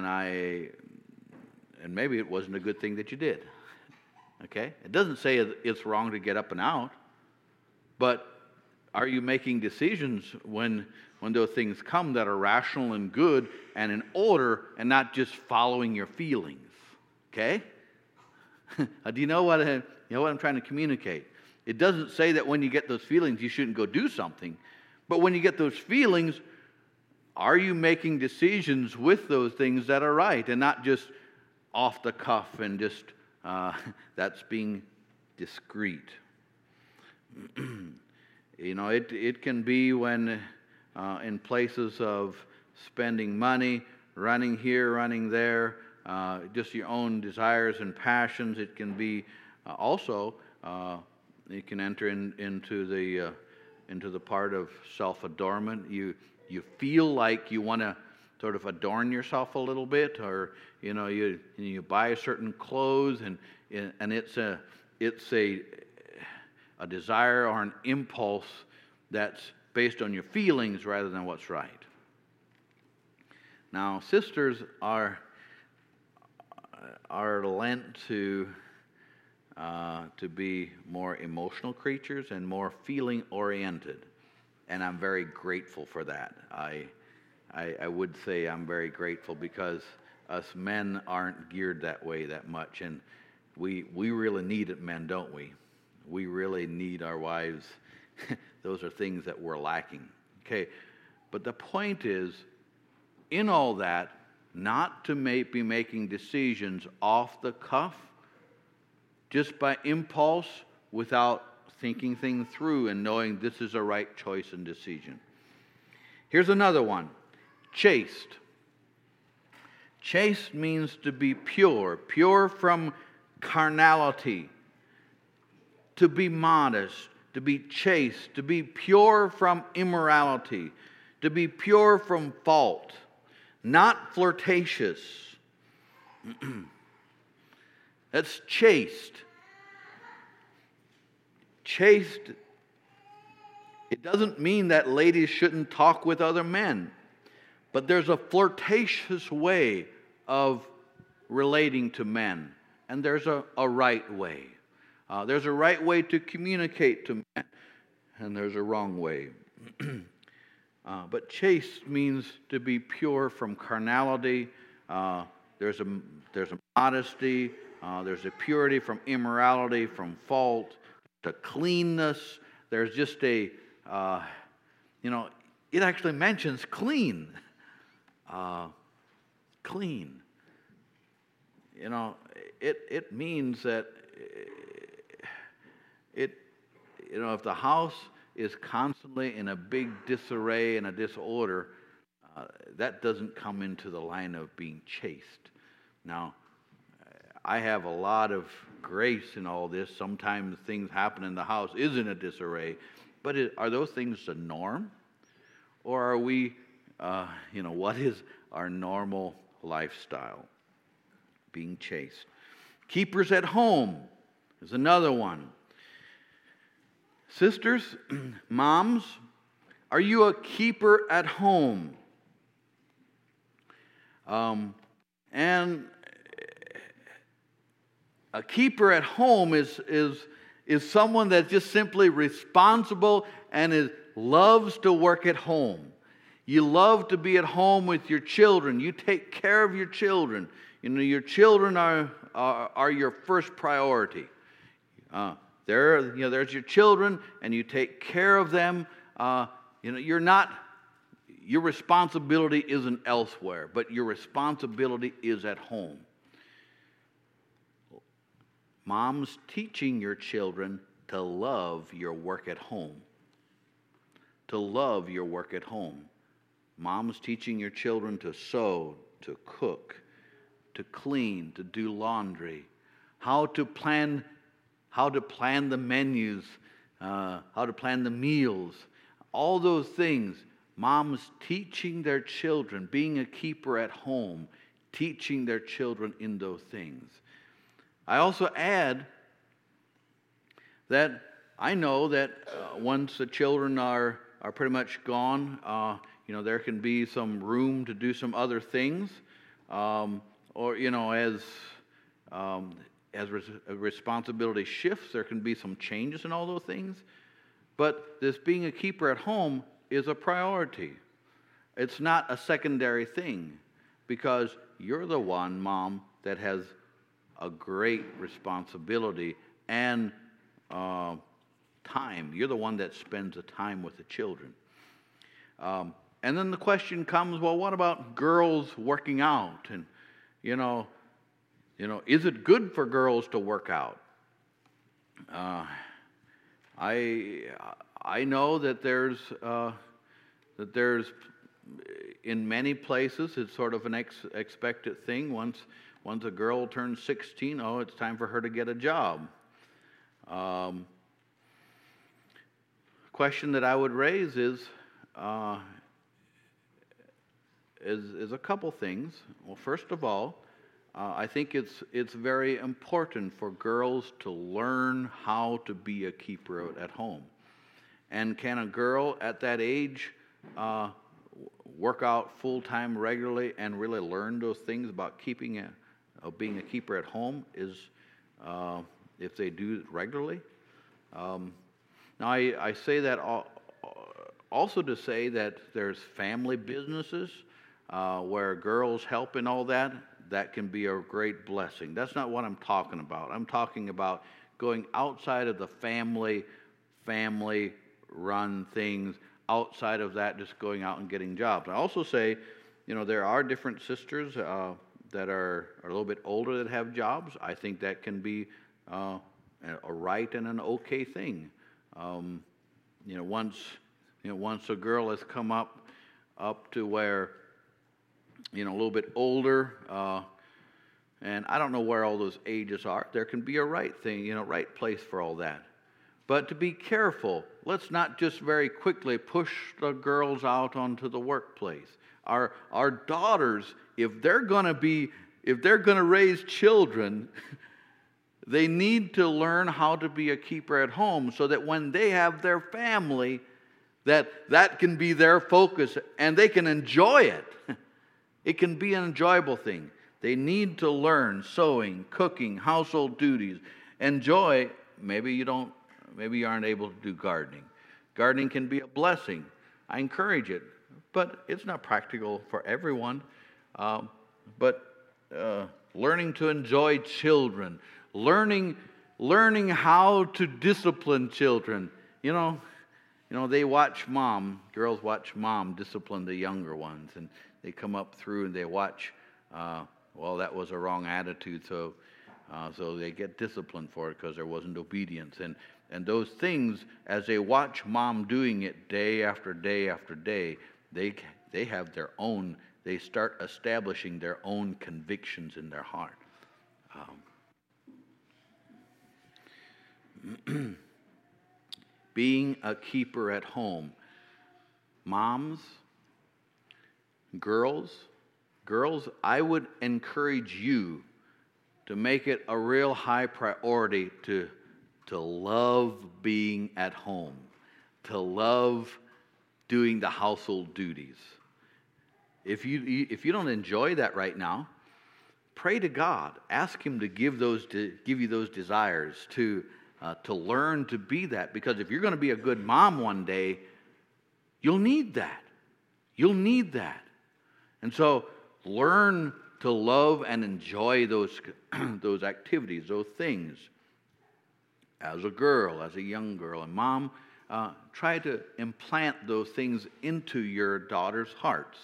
maybe it wasn't a good thing that you did. Okay? It doesn't say it's wrong to get up and out, but are you making decisions when those things come that are rational and good and in order, and not just following your feelings? Okay? Do you know what I'm trying to communicate? It doesn't say that when you get those feelings you shouldn't go do something, but when you get those feelings, are you making decisions with those things that are right and not just off the cuff and just that's being discreet? It can be when in places of spending money, running here, running there, just your own desires and passions. It can be also it can enter into the part of self-adornment. You feel like you want to sort of adorn yourself a little bit, or you buy certain clothes, and it's a desire or an impulse that's based on your feelings rather than what's right. Now, sisters are lent to be more emotional creatures and more feeling oriented, and I'm very grateful for that. I would say I'm very grateful, because us men aren't geared that way that much, and we really need it, men, don't we? We really need our wives. Those are things that we're lacking. Okay, but the point is, in all that, not to be making decisions off the cuff, just by impulse, without thinking things through and knowing this is a right choice and decision. Here's another one. Chaste. Chaste means to be pure from carnality, to be modest, to be chaste, to be pure from immorality, to be pure from fault, not flirtatious. That's chaste. Chaste, it doesn't mean that ladies shouldn't talk with other men, but there's a flirtatious way of relating to men, and there's a right way. There's a right way to communicate to men, and there's a wrong way. But chaste means to be pure from carnality. There's a modesty. There's a purity from immorality, from fault, to cleanness. There's just it actually mentions clean. Clean. It means that if the house is constantly in a big disarray and a disorder, that doesn't come into the line of being chaste. Now, I have a lot of grace in all this. Sometimes things happen in the house is in a disarray, but are those things the norm? Or are we, what is our normal lifestyle? Being chaste. Keepers at home. There's another one. Sisters, moms, are you a keeper at home? And a keeper at home is someone that's just simply responsible and loves to work at home. You love to be at home with your children. You take care of your children. You know, your children are your first priority. There's your children, and you take care of them. Your responsibility isn't elsewhere, but your responsibility is at home. Moms, teaching your children to love your work at home. To love your work at home. Moms, teaching your children to sew, to cook, to clean, to do laundry, how to plan the menus, how to plan the meals, all those things. Moms teaching their children, being a keeper at home, teaching their children in those things. I also add that I know that once the children are pretty much gone, there can be some room to do some other things, as responsibility shifts, there can be some changes in all those things. But this being a keeper at home is a priority. It's not a secondary thing, because you're the one, Mom, that has a great responsibility and time. You're the one that spends the time with the children. And then the question comes, well, what about girls working out? And, is it good for girls to work out? I know that there's in many places it's sort of an expected thing. Once a girl turns 16, it's time for her to get a job. Question that I would raise is a couple things. Well, first of all, I think it's very important for girls to learn how to be a keeper at home. And can a girl at that age work out full-time regularly and really learn those things about being a keeper at home if they do it regularly? Now, I say that also to say that there's family businesses where girls help and all that. That can be a great blessing. That's not what I'm talking about. I'm talking about going outside of the family-run things, outside of that, just going out and getting jobs. I also say, there are different sisters that are a little bit older that have jobs. I think that can be a right and an okay thing. Once a girl has come up to where, a little bit older, and I don't know where all those ages are. There can be a right thing, right place for all that. But to be careful, let's not just very quickly push the girls out onto the workplace. Our daughters, if they're going to raise children, they need to learn how to be a keeper at home, so that when they have their family, that can be their focus and they can enjoy it. It can be an enjoyable thing. They need to learn sewing, cooking, household duties. Enjoy. Maybe you aren't able to do gardening. Gardening can be a blessing. I encourage it, but it's not practical for everyone. But learning to enjoy children, learning how to discipline children. They watch girls watch mom discipline the younger ones, and they come up through and they watch, that was a wrong attitude, so they get disciplined for it because there wasn't obedience. And those things, as they watch mom doing it day after day after day, they have their own, they start establishing their own convictions in their heart. Being a keeper at home. Moms, girls, I would encourage you to make it a real high priority to love being at home, to love doing the household duties. If you don't enjoy that right now, pray to God. Ask Him to give you those desires to learn to be that. Because if you're going to be a good mom one day, you'll need that. You'll need that. And so learn to love and enjoy those activities, those things. As a girl, as a young girl, and mom, try to implant those things into your daughters' hearts.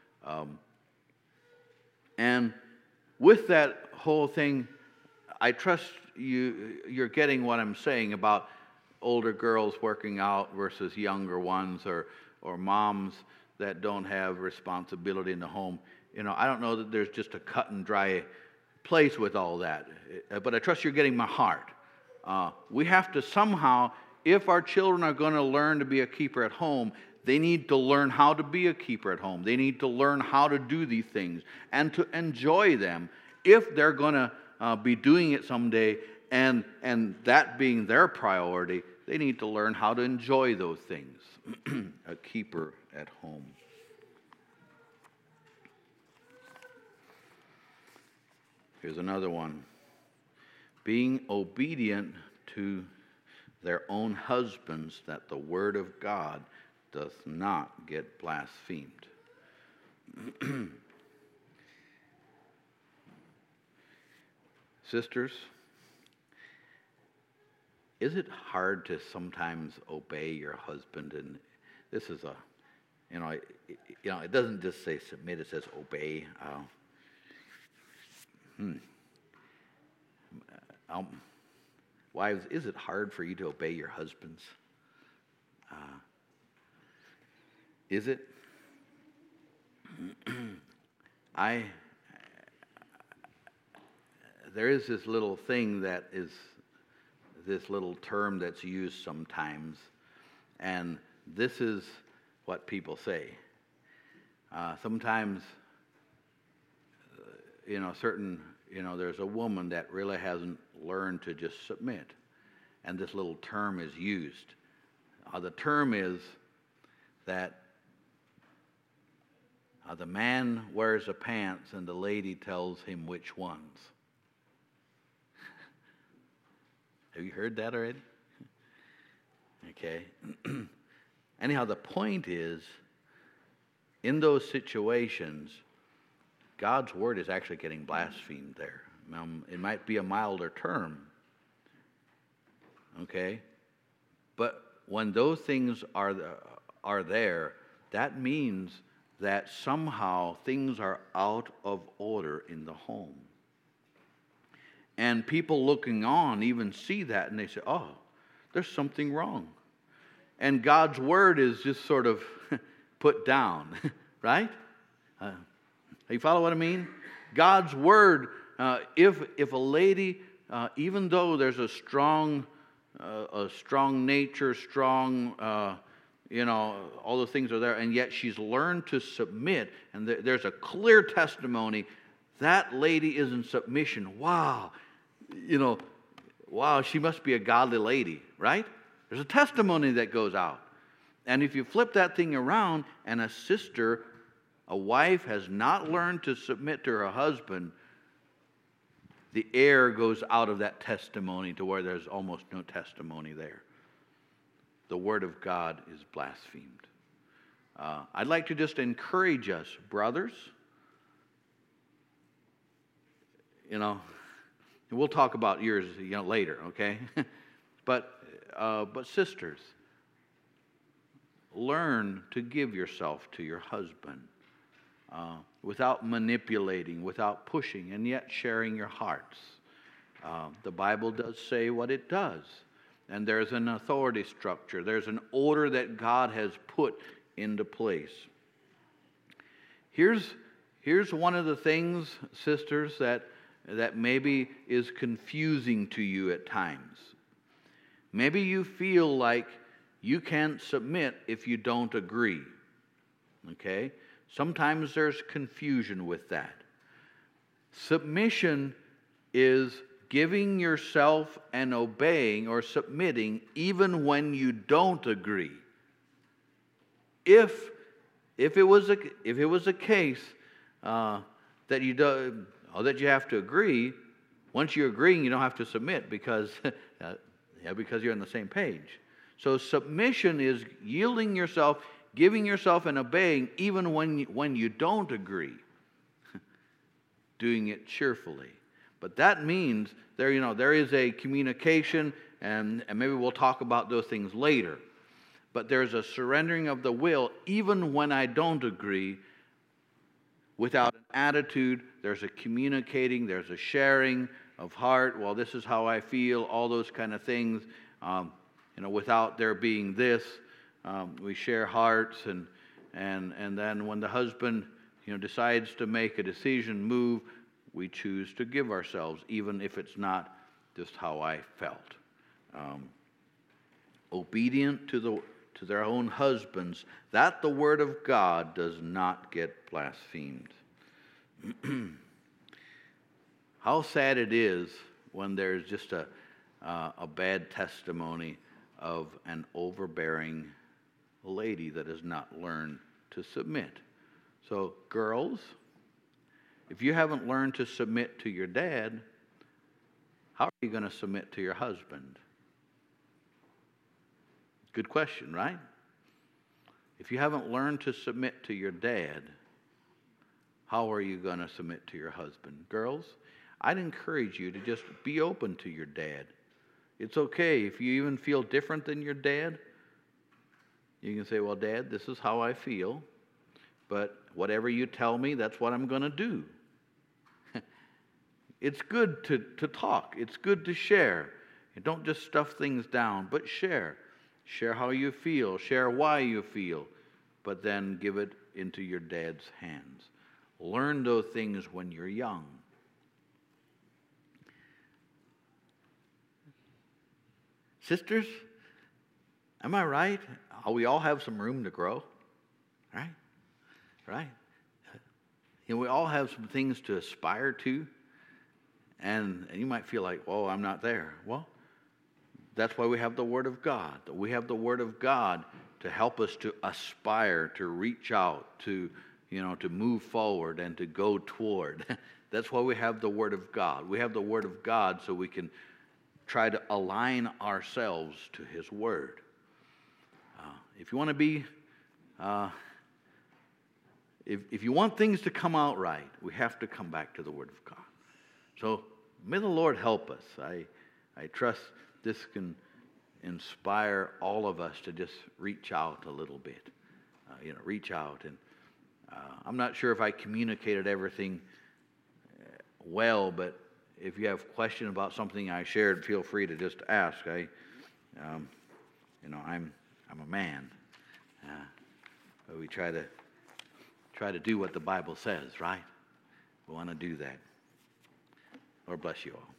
And with that whole thing, I trust you're getting what I'm saying about older girls working out versus younger ones, or moms that don't have responsibility in the home. I don't know that there's just a cut and dry place with all that, but I trust you're getting my heart. We have to somehow, if our children are going to learn to be a keeper at home, they need to learn how to be a keeper at home. They need to learn how to do these things and to enjoy them if they're going to be doing it someday, and that being their priority. They need to learn how to enjoy those things. A keeper at home. Here's another one. Being obedient to their own husbands, that the word of God doth not get blasphemed. Sisters, is it hard to sometimes obey your husband? And this is it doesn't just say submit, it says obey. Wives, is it hard for you to obey your husbands? Is it? There is this little thing that is this little term that's used sometimes, and this is what people say. Sometimes, there's a woman that really hasn't learned to just submit, and this little term is used. The term is that the man wears the pants and the lady tells him which ones. Have you heard that already? Okay. Anyhow, the point is, in those situations, God's word is actually getting blasphemed there. It might be a milder term. Okay? But when those things are there, that means that somehow things are out of order in the home. And people looking on even see that and they say, oh, there's something wrong. And God's word is just sort of put down, right? You follow what I mean? God's word, if a lady, even though there's a strong nature, all the things are there, and yet she's learned to submit, and there's a clear testimony, that lady is in submission. Wow, she must be a godly lady, right? There's a testimony that goes out. And if you flip that thing around, and a wife has not learned to submit to her husband, the air goes out of that testimony to where there's almost no testimony there. The word of God is blasphemed. I'd like to just encourage us, brothers. We'll talk about yours later, okay? But sisters, learn to give yourself to your husband without manipulating, without pushing, and yet sharing your hearts. The Bible does say what it does. And there's an authority structure. There's an order that God has put into place. Here's one of the things, sisters, that maybe is confusing to you at times. Maybe you feel like you can't submit if you don't agree. Okay? Sometimes there's confusion with that. Submission is giving yourself and obeying or submitting even when you don't agree. If it was a case that you have to agree, once you're agreeing, you don't have to submit because because you're on the same page. So submission is yielding yourself, giving yourself, and obeying even when you don't agree. Doing it cheerfully. But that means there is a communication, and maybe we'll talk about those things later. But there's a surrendering of the will, even when I don't agree, without an attitude. There's a communicating, there's a sharing of heart. Well, this is how I feel, all those kind of things. Without there being this, we share hearts, and then when the husband decides to make a decision, move, we choose to give ourselves, even if it's not just how I felt. Obedient to their own husbands, that the word of God does not get blasphemed. How sad it is when there's just a bad testimony of an overbearing lady that has not learned to submit. So, girls, if you haven't learned to submit to your dad, how are you going to submit to your husband? Good question, right? If you haven't learned to submit to your dad, how are you going to submit to your husband? Girls, I'd encourage you to just be open to your dad. It's okay if you even feel different than your dad. You can say, well, Dad, this is how I feel, but whatever you tell me, that's what I'm going to do. It's good to talk. It's good to share. And don't just stuff things down, but share. Share how you feel. Share why you feel. But then give it into your dad's hands. Learn those things when you're young. Sisters, am I right? We all have some room to grow. Right? Right? We all have some things to aspire to. And you might feel like, oh, I'm not there. Well, that's why we have the Word of God. We have the Word of God to help us to aspire, to reach out, to move forward and to go toward. That's why we have the Word of God. We have the Word of God so we can try to align ourselves to His Word. If you want to be, if you want things to come out right, we have to come back to the Word of God. So may the Lord help us. I trust this can inspire all of us to just reach out a little bit. Reach out. And I'm not sure if I communicated everything well, but if you have questions about something I shared, feel free to just ask. I'm a man. But we try to do what the Bible says, right? We want to do that. Lord bless you all.